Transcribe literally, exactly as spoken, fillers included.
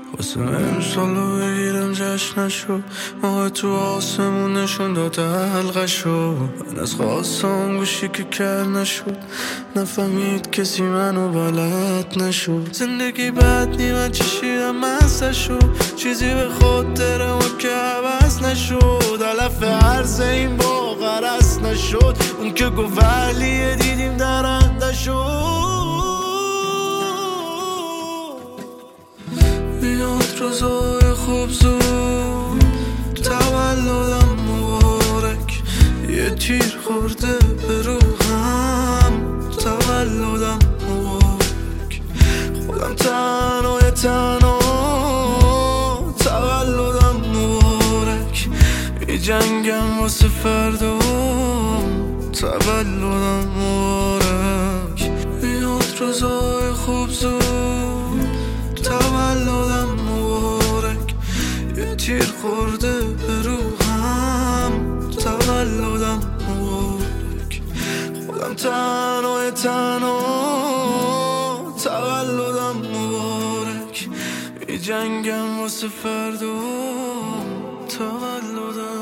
واسه امسالو بگیرم جشنشو، ماه تو آسمون نشون داده حلقشو. من از خواستم گوشی که کر نشد، نفهمید کسی منو بلد نشد. زندگی بد نیمن چشیدم مستشو، چیزی به خاطرم که عوض نشد. علف عرض این با غرص نشد، اون که گفت ولیه دیدیم درنده شد. بیاد روزای خوب زود، تولدم مبارک. یه تیر خورده به روحم، تولدم مبارک. خودم تنهای تنها، تولدم مبارک. می جنگم واسه فردا، تولدم مبارک. بیاد روزای خوب زود، تولدم مبارک. یه تیر خورده به روحم، تولدم مبارک. خودم تنهای تنها، تولدم مبارک. می جنگم واسه فردا، تولدم